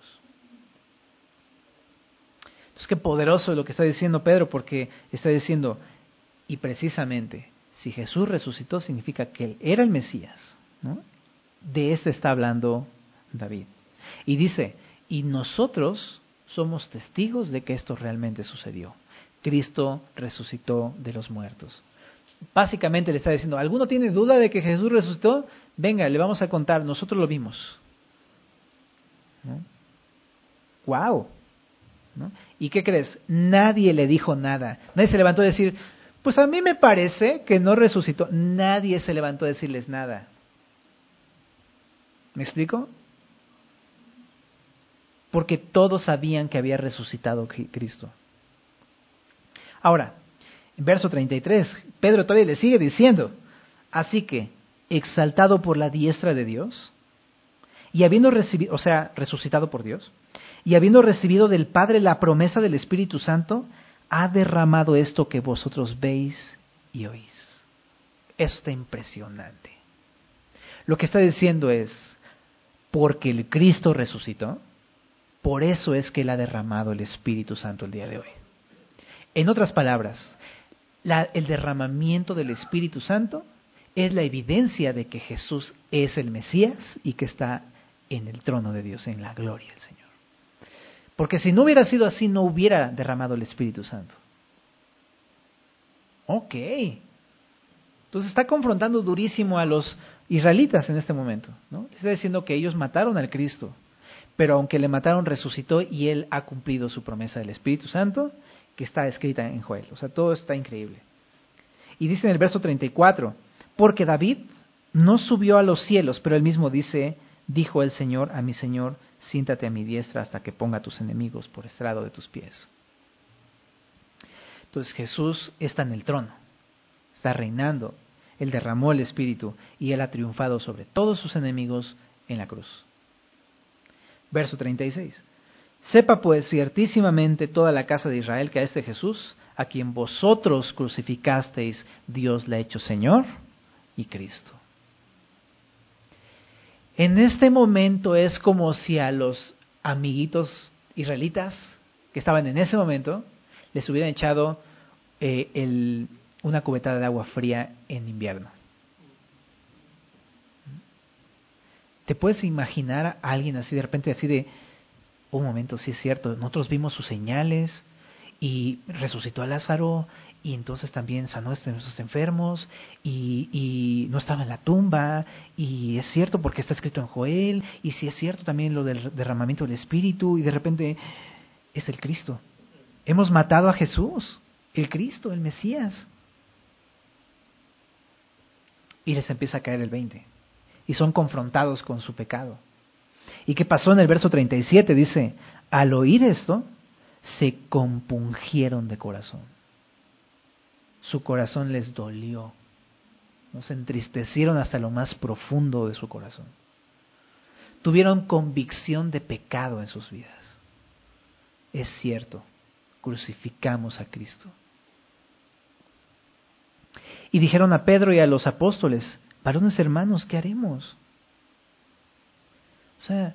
Entonces, qué poderoso es lo que está diciendo Pedro, porque está diciendo, y precisamente, si Jesús resucitó, significa que Él era el Mesías, ¿no? De este está hablando David. Y dice, y nosotros somos testigos de que esto realmente sucedió. Cristo resucitó de los muertos. Básicamente le está diciendo, ¿alguno tiene duda de que Jesús resucitó? Venga, le vamos a contar, nosotros lo vimos. ¿No? ¡Wow! ¿No? ¿Y qué crees? Nadie le dijo nada. Nadie se levantó a decir, pues a mí me parece que no resucitó. Nadie se levantó a decirles nada. ¿Me explico? Porque todos sabían que había resucitado Cristo. Ahora, en verso treinta y tres, Pedro todavía le sigue diciendo, así que, exaltado por la diestra de Dios, y habiendo recibido, o sea, resucitado por Dios, y habiendo recibido del Padre la promesa del Espíritu Santo, ha derramado esto que vosotros veis y oís. Eso está impresionante. Lo que está diciendo es, porque el Cristo resucitó, por eso es que Él ha derramado el Espíritu Santo el día de hoy. En otras palabras, la, el derramamiento del Espíritu Santo es la evidencia de que Jesús es el Mesías y que está en el trono de Dios, en la gloria del Señor. Porque si no hubiera sido así, no hubiera derramado el Espíritu Santo. Ok. Entonces está confrontando durísimo a los israelitas en este momento, ¿no? Está diciendo que ellos mataron al Cristo, pero aunque le mataron, resucitó y Él ha cumplido su promesa del Espíritu Santo, que está escrita en Joel. O sea, todo está increíble. Y dice en el verso treinta y cuatro, porque David no subió a los cielos, pero él mismo dice, dijo el Señor a mi Señor, siéntate a mi diestra hasta que ponga a tus enemigos por estrado de tus pies. Entonces Jesús está en el trono, está reinando, Él derramó el Espíritu y Él ha triunfado sobre todos sus enemigos en la cruz. Verso treinta y seis. Sepa pues ciertísimamente toda la casa de Israel que a este Jesús, a quien vosotros crucificasteis, Dios le ha hecho Señor y Cristo. En este momento es como si a los amiguitos israelitas que estaban en ese momento les hubieran echado eh, el, una cubetada de agua fría en invierno. ¿Te puedes imaginar a alguien así de repente, así de, un momento, sí es cierto, nosotros vimos sus señales y resucitó a Lázaro y entonces también sanó a nuestros enfermos y, y no estaba en la tumba y es cierto porque está escrito en Joel y sí es cierto también lo del derramamiento del Espíritu y de repente es el Cristo. Hemos matado a Jesús, el Cristo, el Mesías. Y les empieza a caer el veinte. Y son confrontados con su pecado. ¿Y qué pasó en el verso treinta y siete? Dice, al oír esto, se compungieron de corazón. Su corazón les dolió. ¿No? Se entristecieron hasta lo más profundo de su corazón. Tuvieron convicción de pecado en sus vidas. Es cierto, crucificamos a Cristo. Y dijeron a Pedro y a los apóstoles, varones hermanos, ¿qué haremos? O sea,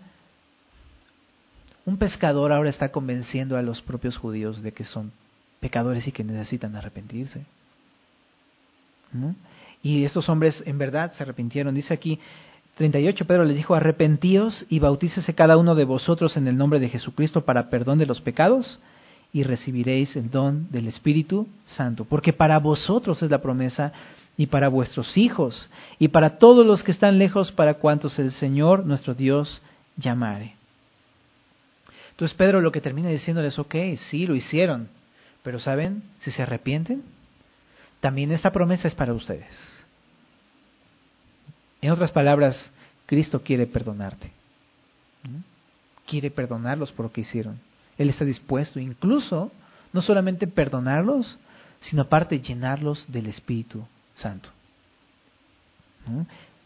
un pescador ahora está convenciendo a los propios judíos de que son pecadores y que necesitan arrepentirse. ¿No? Y estos hombres en verdad se arrepintieron. Dice aquí, treinta y ocho, Pedro les dijo, arrepentíos y bautícese cada uno de vosotros en el nombre de Jesucristo para perdón de los pecados y recibiréis el don del Espíritu Santo. Porque para vosotros es la promesa y para vuestros hijos y para todos los que están lejos, para cuantos el Señor nuestro Dios llamare. Entonces Pedro lo que termina diciéndoles, ok, sí, lo hicieron, pero ¿saben? Si se arrepienten, también esta promesa es para ustedes. En otras palabras, Cristo quiere perdonarte. ¿No? Quiere perdonarlos por lo que hicieron. Él está dispuesto incluso, no solamente perdonarlos, sino aparte llenarlos del Espíritu Santo. ¿No?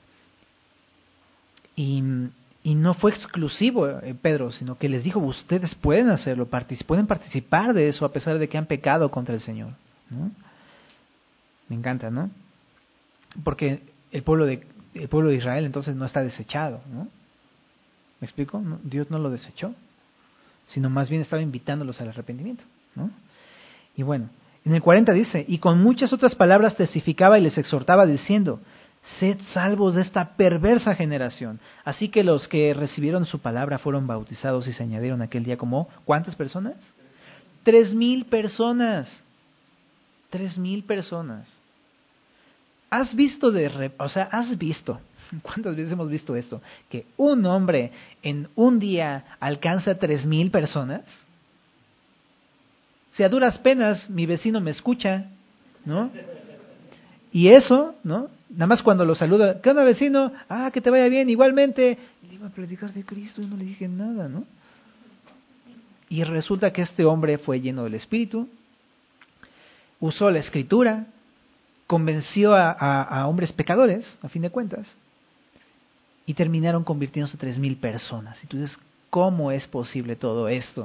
Y, y no fue exclusivo eh, Pedro, sino que les dijo, ustedes pueden hacerlo, partic- pueden participar de eso a pesar de que han pecado contra el Señor. ¿No? Me encanta, ¿no? Porque el pueblo de el pueblo de Israel entonces no está desechado, ¿no? ¿Me explico? No, Dios no lo desechó, sino más bien estaba invitándolos al arrepentimiento, ¿no? Y bueno, en el cuarenta dice, y con muchas otras palabras testificaba y les exhortaba diciendo, sed salvos de esta perversa generación. Así que los que recibieron su palabra fueron bautizados y se añadieron aquel día como, ¿cuántas personas? Tres mil personas. Tres mil personas. ¿Has visto de, re, o sea, has visto, cuántas veces hemos visto esto, que un hombre en un día alcanza tres mil personas? Si a duras penas mi vecino me escucha, ¿no? Y eso, ¿no? Nada más cuando lo saluda, ¿qué onda vecino? Ah, que te vaya bien, igualmente. Le iba a predicar de Cristo y no le dije nada, ¿no? Y resulta que este hombre fue lleno del Espíritu, usó la Escritura, convenció a, a, a hombres pecadores, a fin de cuentas, y terminaron convirtiéndose tres mil personas. Y tú dices, ¿cómo es posible todo esto?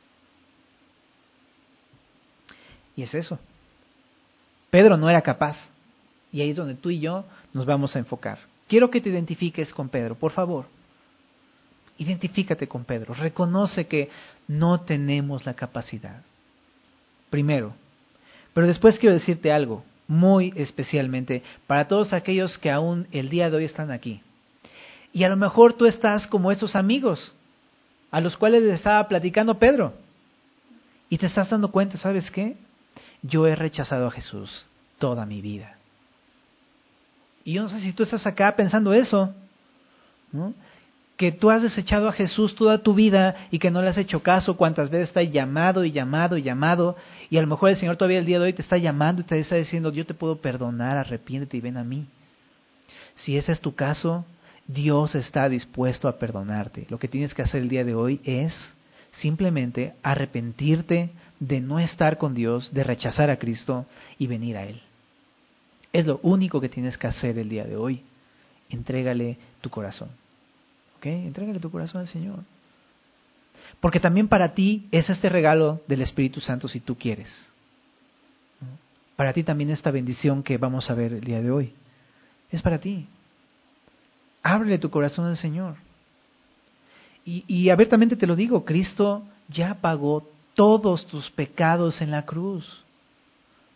Y es eso. Pedro no era capaz. Y ahí es donde tú y yo nos vamos a enfocar. Quiero que te identifiques con Pedro, por favor. Identifícate con Pedro. Reconoce que no tenemos la capacidad. Primero. Pero después quiero decirte algo, muy especialmente para todos aquellos que aún el día de hoy están aquí. Y a lo mejor tú estás como esos amigos a los cuales les estaba platicando Pedro. Y te estás dando cuenta, ¿sabes qué? Yo he rechazado a Jesús toda mi vida. Y yo no sé si tú estás acá pensando eso, ¿no? Que tú has desechado a Jesús toda tu vida y que no le has hecho caso, cuántas veces está llamado y llamado y llamado, y a lo mejor el Señor todavía el día de hoy te está llamando y te está diciendo, yo te puedo perdonar, arrepiéntete y ven a mí. Si ese es tu caso, Dios está dispuesto a perdonarte. Lo que tienes que hacer el día de hoy es simplemente arrepentirte de no estar con Dios, de rechazar a Cristo y venir a Él. Es lo único que tienes que hacer el día de hoy. Entrégale tu corazón. ¿Ok? Entrégale tu corazón al Señor. Porque también para ti es este regalo del Espíritu Santo si tú quieres. Para ti también esta bendición que vamos a ver el día de hoy. Es para ti. Ábrele tu corazón al Señor. Y, y abiertamente te lo digo, Cristo ya pagó todos tus pecados en la cruz.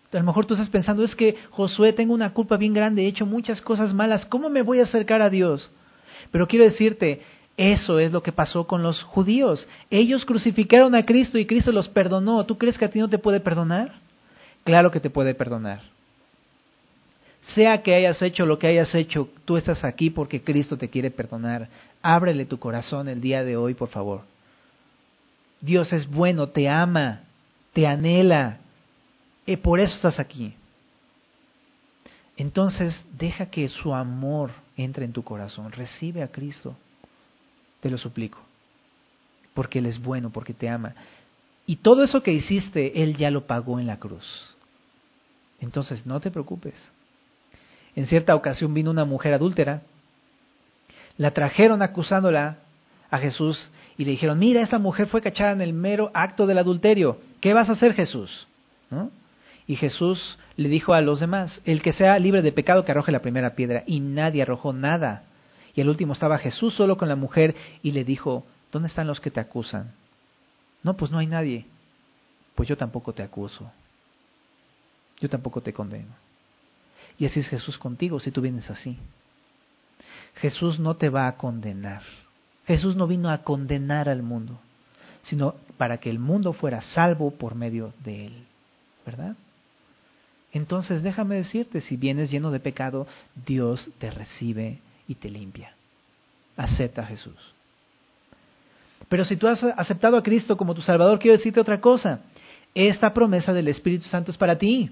A lo mejor tú estás pensando, es que Josué, tengo una culpa bien grande, he hecho muchas cosas malas, ¿cómo me voy a acercar a Dios? Pero quiero decirte, eso es lo que pasó con los judíos. Ellos crucificaron a Cristo y Cristo los perdonó. ¿Tú crees que a ti no te puede perdonar? Claro que te puede perdonar. Sea que hayas hecho lo que hayas hecho, tú estás aquí porque Cristo te quiere perdonar. Ábrele tu corazón el día de hoy, por favor. Dios es bueno, te ama, te anhela. Y por eso estás aquí. Entonces, deja que su amor entre en tu corazón. Recibe a Cristo. Te lo suplico. Porque Él es bueno, porque te ama. Y todo eso que hiciste, Él ya lo pagó en la cruz. Entonces, no te preocupes. En cierta ocasión vino una mujer adúltera. La trajeron acusándola a Jesús y le dijeron, mira, esta mujer fue cachada en el mero acto del adulterio. ¿Qué vas a hacer, Jesús? ¿No? Y Jesús le dijo a los demás, el que sea libre de pecado que arroje la primera piedra. Y nadie arrojó nada. Y al último estaba Jesús solo con la mujer y le dijo, ¿dónde están los que te acusan? No, pues no hay nadie. Pues yo tampoco te acuso. Yo tampoco te condeno. Y así es Jesús contigo si tú vienes así. Jesús no te va a condenar. Jesús no vino a condenar al mundo, sino para que el mundo fuera salvo por medio de Él. ¿Verdad? Entonces déjame decirte, si vienes lleno de pecado, Dios te recibe y te limpia. Acepta a Jesús. Pero si tú has aceptado a Cristo como tu Salvador, quiero decirte otra cosa. Esta promesa del Espíritu Santo es para ti.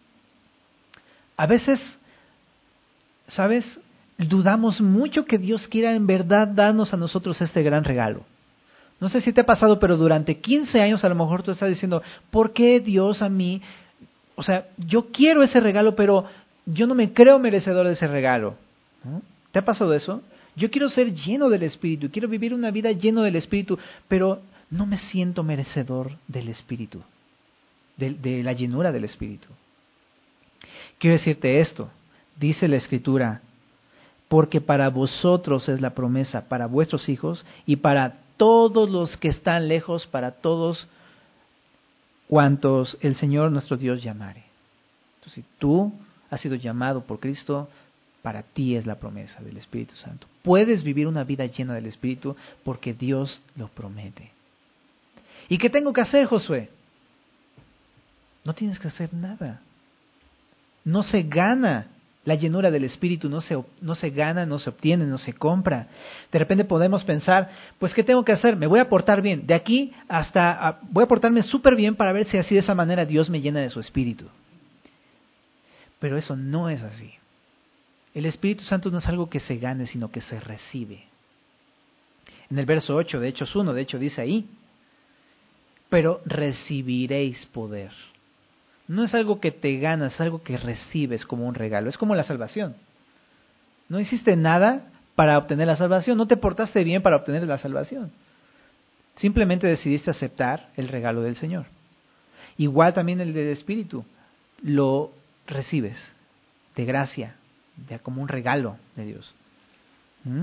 A veces, ¿sabes? Dudamos mucho que Dios quiera en verdad darnos a nosotros este gran regalo. No sé si te ha pasado, pero durante quince años a lo mejor tú estás diciendo, ¿por qué Dios a mí? O sea, yo quiero ese regalo, pero yo no me creo merecedor de ese regalo. ¿No? ¿Te ha pasado eso? Yo quiero ser lleno del Espíritu, quiero vivir una vida lleno del Espíritu, pero no me siento merecedor del Espíritu, de, de la llenura del Espíritu. Quiero decirte esto, dice la Escritura, porque para vosotros es la promesa, para vuestros hijos y para todos los que están lejos, para todos cuantos el Señor nuestro Dios llamare. Entonces, si tú has sido llamado por Cristo, para ti es la promesa del Espíritu Santo. Puedes vivir una vida llena del Espíritu porque Dios lo promete. ¿Y qué tengo que hacer, Josué? No tienes que hacer nada. No se gana la llenura del Espíritu, no se, no se gana, no se obtiene, no se compra. De repente podemos pensar, pues ¿qué tengo que hacer? Me voy a portar bien. De aquí hasta, a, voy a portarme súper bien para ver si así de esa manera Dios me llena de su Espíritu. Pero eso no es así. El Espíritu Santo no es algo que se gane, sino que se recibe. En el verso ocho de Hechos uno, de hecho dice ahí, pero recibiréis poder. No es algo que te ganas, es algo que recibes como un regalo. Es como la salvación. No hiciste nada para obtener la salvación, no te portaste bien para obtener la salvación. Simplemente decidiste aceptar el regalo del Señor. Igual también el del Espíritu, lo recibes de gracia, de, como un regalo de Dios. ¿Mm?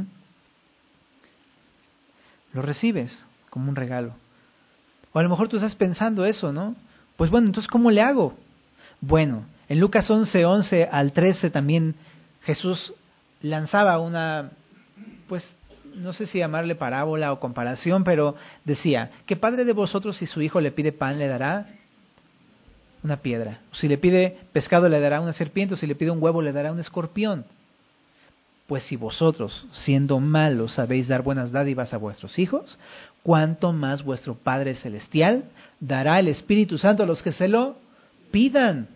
Lo recibes como un regalo. O a lo mejor tú estás pensando eso, ¿no? Pues bueno, entonces ¿cómo le hago? Bueno, en Lucas once, once al trece también Jesús lanzaba una, pues no sé si llamarle parábola o comparación, pero decía, ¿qué padre de vosotros si su hijo le pide pan le dará una piedra? Si le pide pescado le dará una serpiente, o si le pide un huevo le dará un escorpión. Pues si vosotros, siendo malos, sabéis dar buenas dádivas a vuestros hijos, ¿cuánto más vuestro Padre Celestial dará el Espíritu Santo a los que se lo pidan?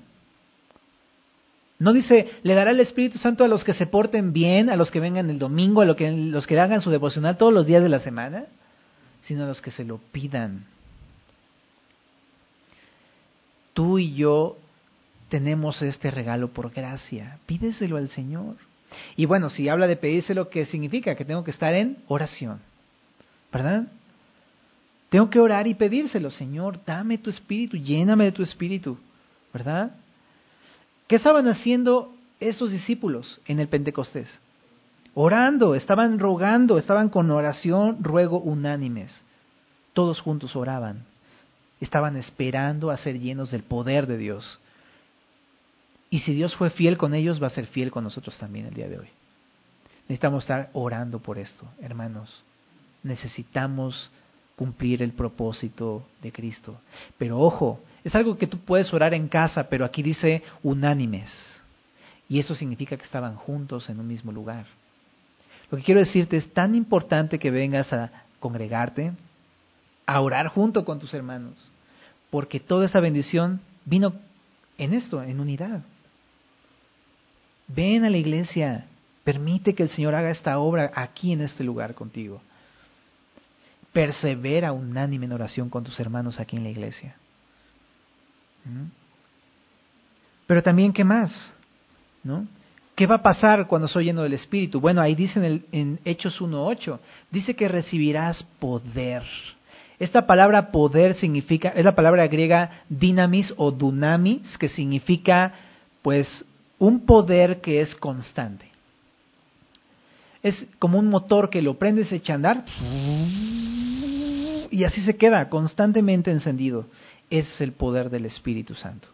No dice, le dará el Espíritu Santo a los que se porten bien, a los que vengan el domingo, a los que, los que hagan su devocional todos los días de la semana, sino a los que se lo pidan. Tú y yo tenemos este regalo por gracia. Pídeselo al Señor. Y bueno, si habla de pedírselo, ¿qué significa? Que tengo que estar en oración, ¿verdad? Tengo que orar y pedírselo, Señor, dame tu espíritu, lléname de tu espíritu, ¿verdad? ¿Qué estaban haciendo estos discípulos en el Pentecostés? Orando, estaban rogando, estaban con oración, ruego unánimes. Todos juntos oraban. Estaban esperando a ser llenos del poder de Dios. Y si Dios fue fiel con ellos, va a ser fiel con nosotros también el día de hoy. Necesitamos estar orando por esto, hermanos. Necesitamos cumplir el propósito de Cristo. Pero ojo, es algo que tú puedes orar en casa, pero aquí dice unánimes. Y eso significa que estaban juntos en un mismo lugar. Lo que quiero decirte es tan importante que vengas a congregarte, a orar junto con tus hermanos, porque toda esa bendición vino en esto, en unidad. Ven a la iglesia, permite que el Señor haga esta obra aquí en este lugar contigo. Persevera unánime en oración con tus hermanos aquí en la iglesia. ¿Mm? Pero también, ¿qué más? ¿No? ¿Qué va a pasar cuando soy lleno del Espíritu? Bueno, ahí dice en, el, en Hechos uno ocho, dice que recibirás poder. Esta palabra poder significa, es la palabra griega dinamis o dunamis, que significa pues un poder que es constante. Es como un motor que lo prendes, echa a andar y así se queda constantemente encendido. Ese es el poder del Espíritu Santo.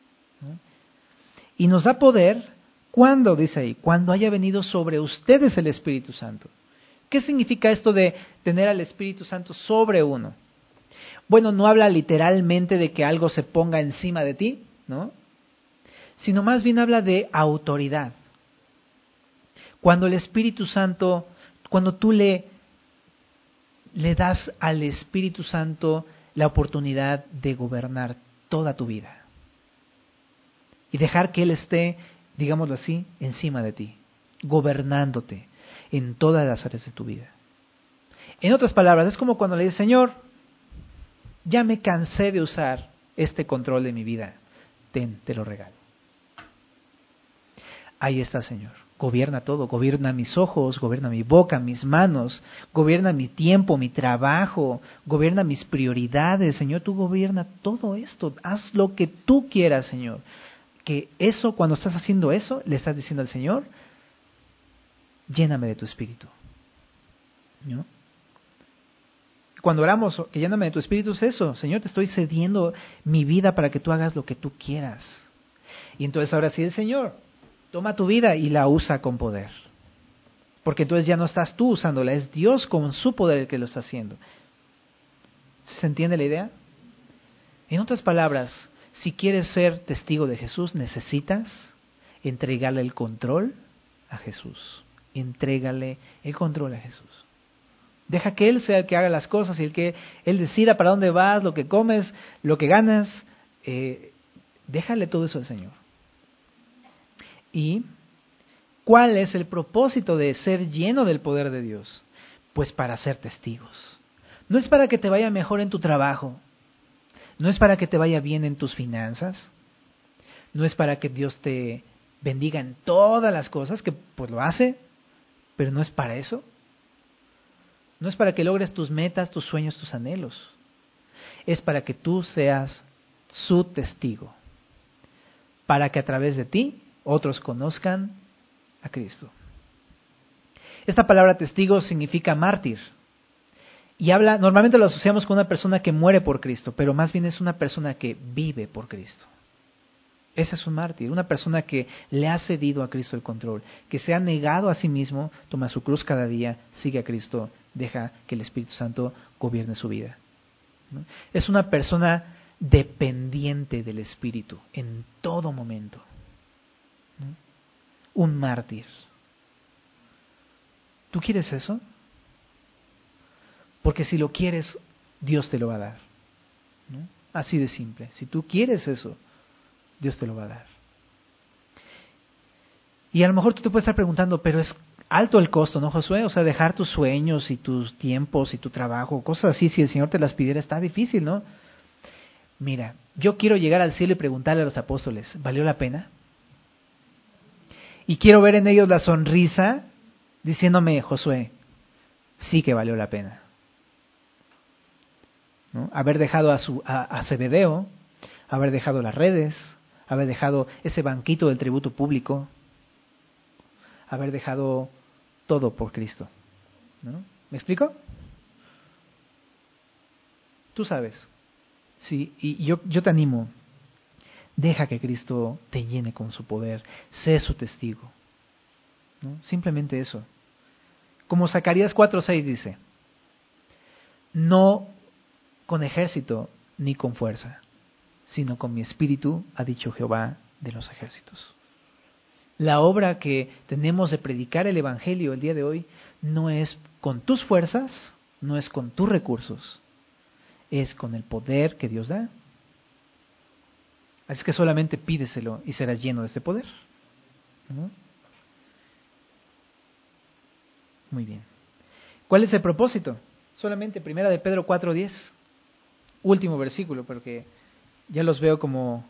Y nos da poder, ¿cuándo? Dice ahí, cuando haya venido sobre ustedes el Espíritu Santo. ¿Qué significa esto de tener al Espíritu Santo sobre uno? Bueno, no habla literalmente de que algo se ponga encima de ti, ¿no? Sino más bien habla de autoridad. Cuando el Espíritu Santo, cuando tú le, le das al Espíritu Santo la oportunidad de gobernar toda tu vida y dejar que Él esté, digámoslo así, encima de ti, gobernándote en todas las áreas de tu vida. En otras palabras, es como cuando le dices, Señor, ya me cansé de usar este control de mi vida, ten, te lo regalo. Ahí está, Señor. Gobierna todo, gobierna mis ojos, gobierna mi boca, mis manos, gobierna mi tiempo, mi trabajo, gobierna mis prioridades, Señor, tú gobierna todo esto, haz lo que tú quieras, Señor. Que eso, cuando estás haciendo eso, le estás diciendo al Señor, lléname de tu espíritu. ¿No? Cuando oramos, que lléname de tu espíritu, es eso, Señor, te estoy cediendo mi vida para que tú hagas lo que tú quieras. Y entonces ahora sí el Señor toma tu vida y la usa con poder. Porque entonces ya no estás tú usándola, es Dios con su poder el que lo está haciendo. ¿Se entiende la idea? En otras palabras, si quieres ser testigo de Jesús, necesitas entregarle el control a Jesús. Entrégale el control a Jesús. Deja que Él sea el que haga las cosas y el que Él decida para dónde vas, lo que comes, lo que ganas. Eh, déjale todo eso al Señor. ¿Y cuál es el propósito de ser lleno del poder de Dios? Pues para ser testigos. No es para que te vaya mejor en tu trabajo. No es para que te vaya bien en tus finanzas. No es para que Dios te bendiga en todas las cosas, que pues lo hace, pero no es para eso. No es para que logres tus metas, tus sueños, tus anhelos. Es para que tú seas su testigo. Para que a través de ti otros conozcan a Cristo. Esta palabra testigo significa mártir. Y habla, normalmente lo asociamos con una persona que muere por Cristo, pero más bien es una persona que vive por Cristo. Ese es un mártir, una persona que le ha cedido a Cristo el control, que se ha negado a sí mismo, toma su cruz cada día, sigue a Cristo, deja que el Espíritu Santo gobierne su vida. ¿No? Es una persona dependiente del Espíritu en todo momento. ¿No? Un mártir. ¿Tú quieres eso? Porque si lo quieres, Dios te lo va a dar. ¿No? Así de simple. Si tú quieres eso, Dios te lo va a dar. Y a lo mejor tú te puedes estar preguntando, pero es alto el costo, ¿no, Josué? O sea, dejar tus sueños y tus tiempos y tu trabajo, cosas así, si el Señor te las pidiera, está difícil, ¿no? Mira, yo quiero llegar al cielo y preguntarle a los apóstoles, ¿valió la pena? Y quiero ver en ellos la sonrisa diciéndome, Josué, sí que valió la pena. ¿No? Haber dejado a, su, a, a Zebedeo, haber dejado las redes, haber dejado ese banquito del tributo público, haber dejado todo por Cristo. ¿No? ¿Me explico? Tú sabes. Sí, y yo, yo te animo. Deja que Cristo te llene con su poder. Sé su testigo, ¿no? Simplemente eso. Como Zacarías cuatro seis dice, no con ejército ni con fuerza, sino con mi espíritu, ha dicho Jehová de los ejércitos. La obra que tenemos de predicar el Evangelio el día de hoy no es con tus fuerzas, no es con tus recursos, es con el poder que Dios da. Así que solamente pídeselo y serás lleno de este poder, ¿no? Muy bien. ¿Cuál es el propósito? Solamente primera de Pedro cuatro diez, último versículo, porque ya los veo como,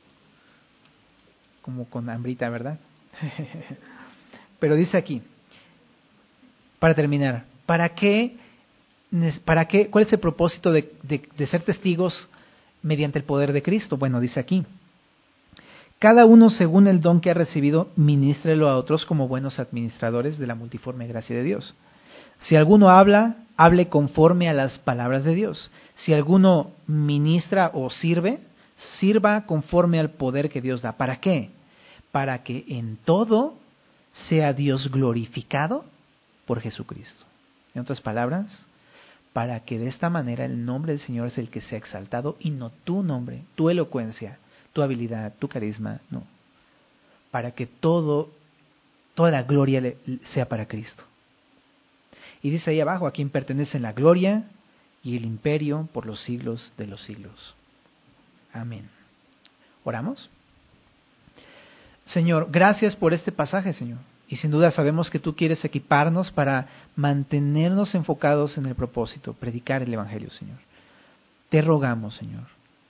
como con hambrita, ¿verdad? Pero dice aquí, para terminar, ¿para qué, para qué, cuál es el propósito de, de, de ser testigos mediante el poder de Cristo? Bueno, dice aquí, cada uno según el don que ha recibido, ministrelo a otros como buenos administradores de la multiforme gracia de Dios. Si alguno habla, hable conforme a las palabras de Dios. Si alguno ministra o sirve, sirva conforme al poder que Dios da. ¿Para qué? Para que en todo sea Dios glorificado por Jesucristo. En otras palabras, para que de esta manera el nombre del Señor es el que sea exaltado y no tu nombre, tu elocuencia, tu habilidad, tu carisma, no. Para que todo, toda la gloria sea para Cristo. Y dice ahí abajo, a quien pertenecen la gloria y el imperio por los siglos de los siglos. Amén. ¿Oramos? Señor, gracias por este pasaje, Señor. Y sin duda sabemos que tú quieres equiparnos para mantenernos enfocados en el propósito, predicar el Evangelio, Señor. Te rogamos, Señor.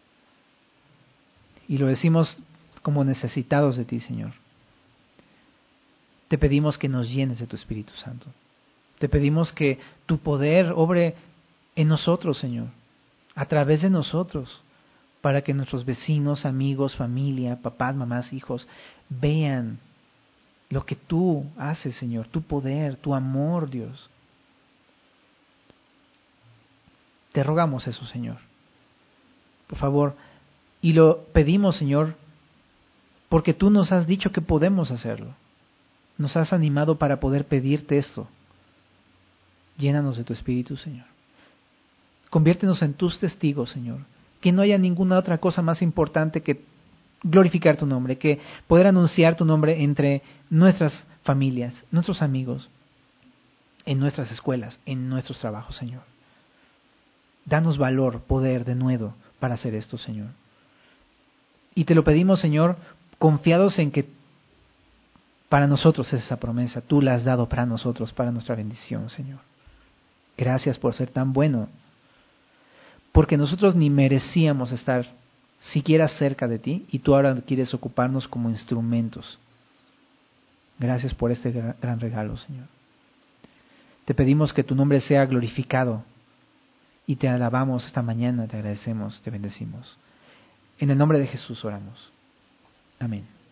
Y lo decimos como necesitados de ti, Señor. Te pedimos que nos llenes de tu Espíritu Santo. Te pedimos que tu poder obre en nosotros, Señor, a través de nosotros, para que nuestros vecinos, amigos, familia, papás, mamás, hijos, vean lo que tú haces, Señor, tu poder, tu amor, Dios. Te rogamos eso, Señor. Por favor, y lo pedimos, Señor, porque tú nos has dicho que podemos hacerlo. Nos has animado para poder pedirte esto. Llénanos de tu Espíritu, Señor. Conviértenos en tus testigos, Señor. Que no haya ninguna otra cosa más importante que glorificar tu nombre, que poder anunciar tu nombre entre nuestras familias, nuestros amigos, en nuestras escuelas, en nuestros trabajos, Señor. Danos valor, poder de nuevo para hacer esto, Señor. Y te lo pedimos, Señor, confiados en que para nosotros es esa promesa. Tú la has dado para nosotros, para nuestra bendición, Señor. Gracias por ser tan bueno, porque nosotros ni merecíamos estar siquiera cerca de ti y tú ahora quieres ocuparnos como instrumentos. Gracias por este gran regalo, Señor. Te pedimos que tu nombre sea glorificado y te alabamos esta mañana, te agradecemos, te bendecimos. En el nombre de Jesús oramos. Amén.